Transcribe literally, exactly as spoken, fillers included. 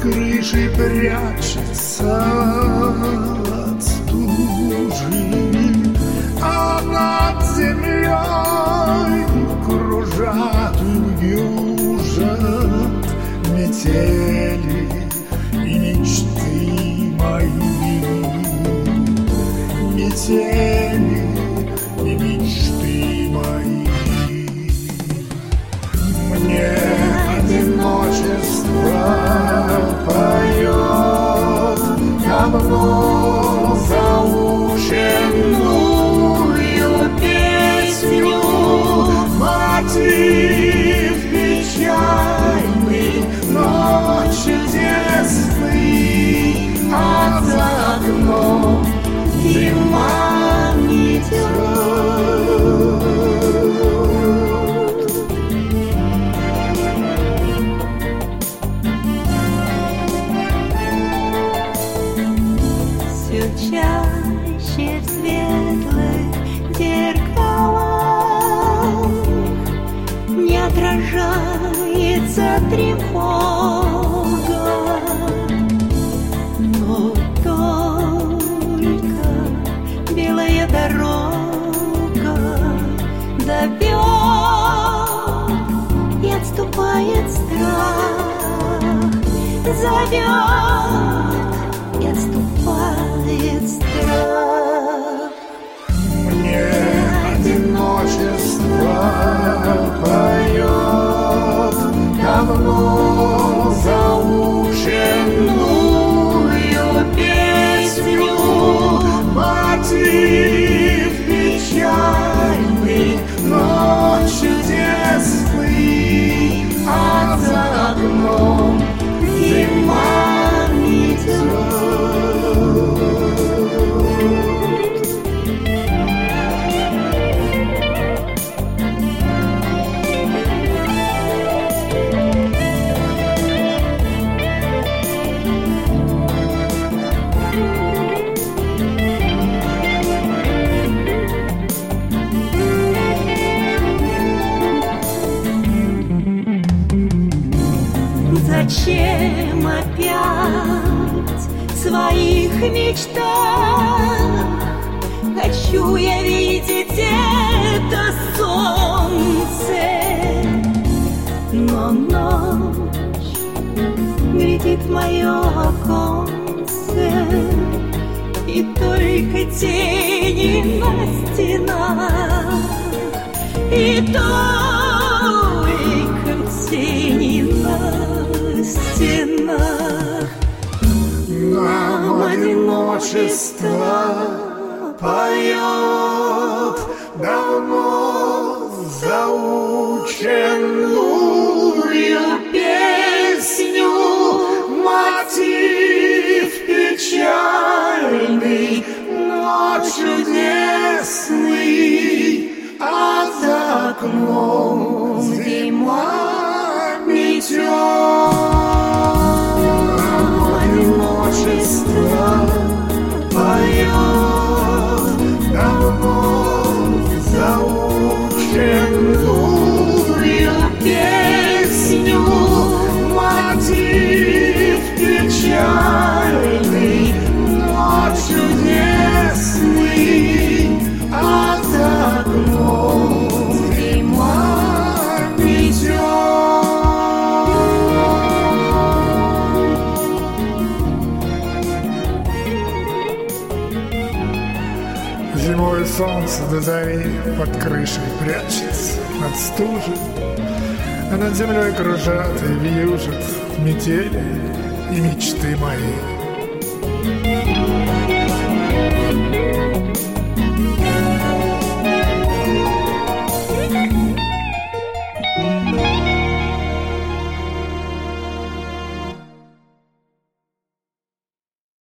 крышей прячется от стужи, а над землей кружат и вьюжат метели и мечты мои, метели и мечты мои. Мне одиночество поет давно заученную песню, мотив печальный, но чудесный, а за окном зима метет. Чаще в светлых зеркалах не отражается тревога, но только белая дорога зовет, и отступает страх, зовет и отступает страх. Мне одиночество поет давно заученную песню, мотив печальный, но чудесный, а за окном зима метет. Зачем опять в своих мечтах хочу я видеть это солнце, но ночь грядет в мое оконце, и только тени на стенах, и только тени на стенах. Нам одиночество поет давно заученную песню, мотив печальный, но чудесный, а за окном зима метет. Одиночество поет давно заученную песню, мотив печальный, но чудесный, а за окном зима метет. Зимой солнце до зари под крышей прячется от стужи, а над землей кружат и вьюжат метели и мечты мои.